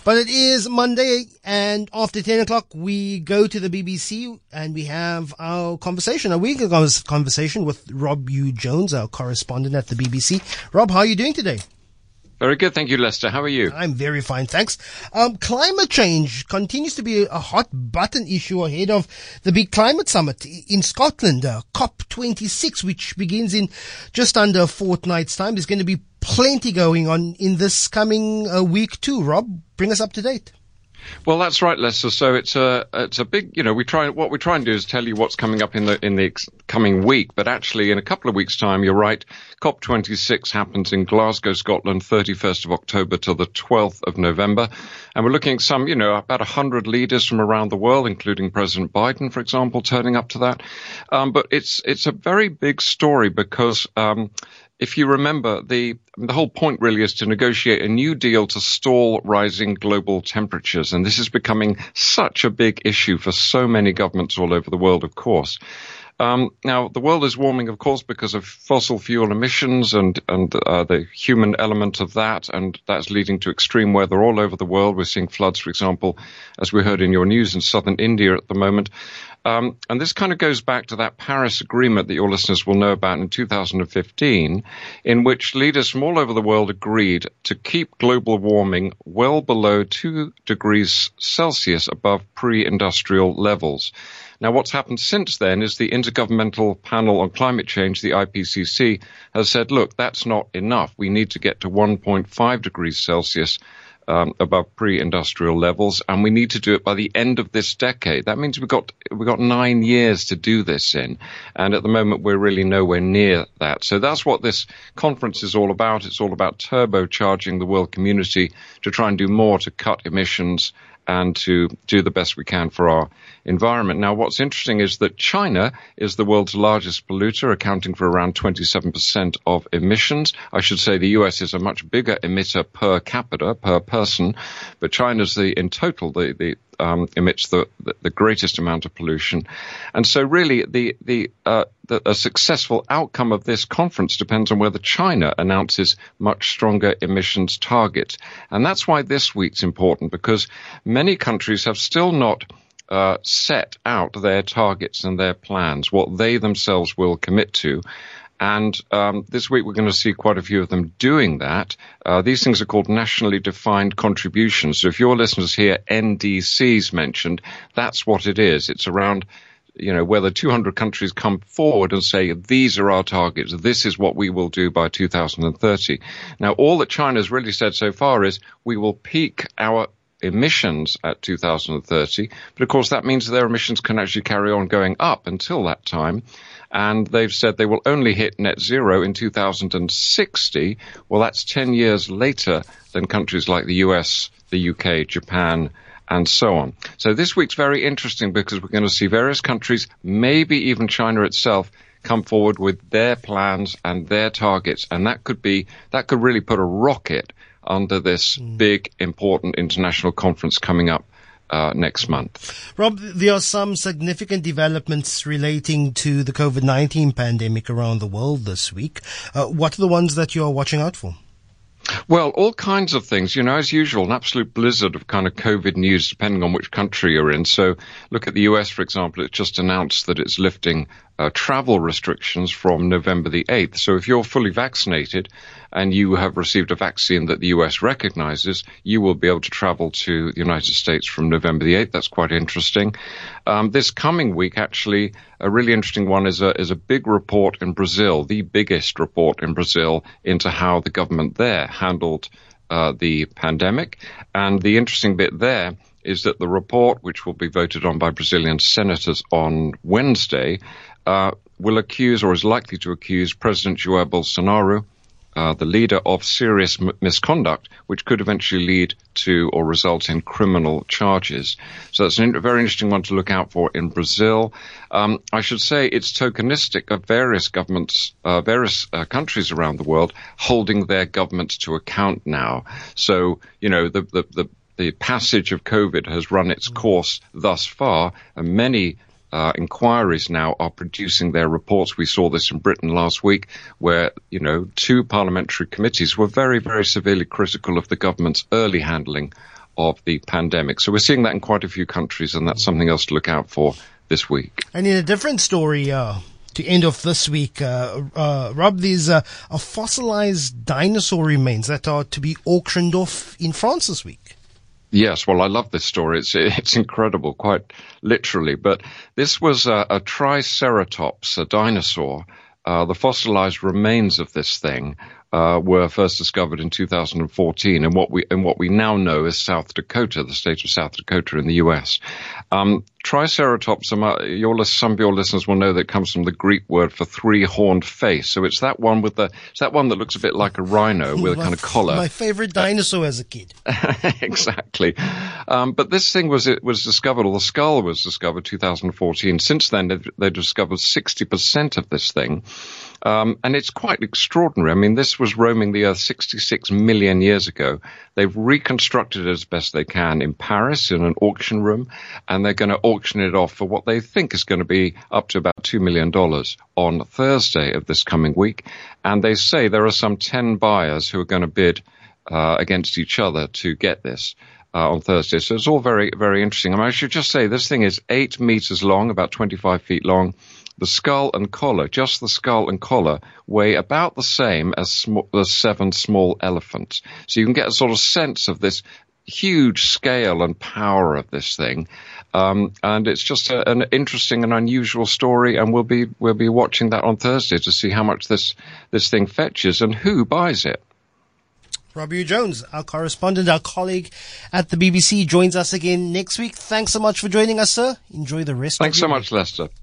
But it is Monday, and after 10 o'clock, we go to the BBC and we have our weekly conversation with Rob Hugh-Jones, our correspondent at the BBC. Rob, how are you doing today? Very good. Thank you, Lester. How are you? I'm very fine, thanks. Climate change continues to be a hot button issue ahead of the big climate summit in Scotland, COP26, which begins in just under a fortnight's time. There's going to be plenty going on in this coming week too. Rob, bring us up to date. Well, that's right, Lester. So it's a big, what we try and do is tell you what's coming up in the coming week. But actually, in a couple of weeks' time, you're right. COP26 happens in Glasgow, Scotland, 31st of October to the 12th of November. And we're looking at some, about 100 leaders from around the world, including President Biden, for example, turning up to that. But it's a very big story because, if you remember, the whole point really is to negotiate a new deal to stall rising global temperatures. And this is becoming such a big issue for so many governments all over the world, of course. Now, the world is warming, of course, because of fossil fuel emissions and the human element of that. And that's leading to extreme weather all over the world. We're seeing floods, for example, as we heard in your news in southern India at the moment. And this kind of goes back to that Paris Agreement that your listeners will know about in 2015, in which leaders from all over the world agreed to keep global warming well below 2 degrees Celsius above pre-industrial levels. Now, what's happened since then is the Intergovernmental Panel on Climate Change, the IPCC, has said, look, that's not enough. We need to get to 1.5 degrees Celsius above pre-industrial levels, and we need to do it by the end of this decade. That means we've got 9 years to do this in, and at the moment we're really nowhere near that. So that's what this conference is all about. It's all about turbocharging the world community to try and do more to cut emissions and to do the best we can for our environment. Now, what's interesting is that China is the world's largest polluter, accounting for around 27% of emissions. I should say the US is a much bigger emitter per capita, per person, but China's emits the greatest amount of pollution. And so really a successful outcome of this conference depends on whether China announces much stronger emissions targets. And that's why this week's important, because many countries have still not set out their targets and their plans, what they themselves will commit to. And this week we're going to see quite a few of them doing that. These things are called nationally defined contributions. So if your listeners hear NDCs mentioned, that's what it is. It's around, whether 200 countries come forward and say, these are our targets. This is what we will do by 2030. Now, all that China's really said so far is we will peak our emissions at 2030. But of course, that means their emissions can actually carry on going up until that time. And they've said they will only hit net zero in 2060. Well, that's 10 years later than countries like the US, the UK, Japan, and so on. So this week's very interesting because we're going to see various countries, maybe even China itself, come forward with their plans and their targets. And that could really put a rocket under this big, important international conference coming up next month. Rob, there are some significant developments relating to the COVID-19 pandemic around the world this week. What are the ones that you are watching out for? Well, all kinds of things. As usual, an absolute blizzard of kind of COVID news depending on which country you're in. So look at the US, for example. It's just announced that it's lifting travel restrictions from November the 8th. So if you're fully vaccinated and you have received a vaccine that the US recognizes, you will be able to travel to the United States from November the 8th. That's quite interesting. This coming week, actually, a really interesting one is a big report in Brazil, the biggest report in Brazil into how the government there handled the pandemic. And the interesting bit there is that the report, which will be voted on by Brazilian senators on Wednesday, will accuse or is likely to accuse President Jair Bolsonaro, the leader, of serious misconduct, which could eventually lead to or result in criminal charges. So that's a very interesting one to look out for in Brazil. I should say it's tokenistic of various governments, various countries around the world holding their governments to account now. So, the passage of COVID has run its course thus far, and many inquiries now are producing their reports. We saw this in Britain last week where, 2 parliamentary committees were very, very severely critical of the government's early handling of the pandemic. So we're seeing that in quite a few countries, and that's something else to look out for this week. And in a different story, to end off this week, Rob, there's a fossilized dinosaur remains that are to be auctioned off in France this week. Yes, well, I love this story. It's incredible, quite literally. But this was a Triceratops, a dinosaur. The fossilized remains of this thing were first discovered in 2014 in what we now know as South Dakota, the state of South Dakota in the U.S. Triceratops, some of your listeners will know that it comes from the Greek word for three-horned face. So it's that one that looks a bit like a rhino with a kind of collar. My favorite dinosaur as a kid. Exactly. But this thing was discovered, or the skull was discovered 2014. Since then, they've discovered 60% of this thing. And it's quite extraordinary. I mean, this was roaming the Earth 66 million years ago. They've reconstructed it as best they can in Paris in an auction room, and they're going to auction it off for what they think is going to be up to about $2 million on Thursday of this coming week. And they say there are some 10 buyers who are going to bid against each other to get this on Thursday. So it's all very, very interesting. I mean, I should just say this thing is 8 meters long, about 25 feet long. The skull and collar, just the skull and collar, weigh about the same as the 7 small elephants. So you can get a sort of sense of this huge scale and power of this thing. And it's just an interesting and unusual story, and we'll be watching that on Thursday to see how much this thing fetches and who buys it. Robbie Jones, our correspondent, our colleague at the BBC, joins us again next week. Thanks so much for joining us, sir. Enjoy the rest of your week. Thanks so much, Lester.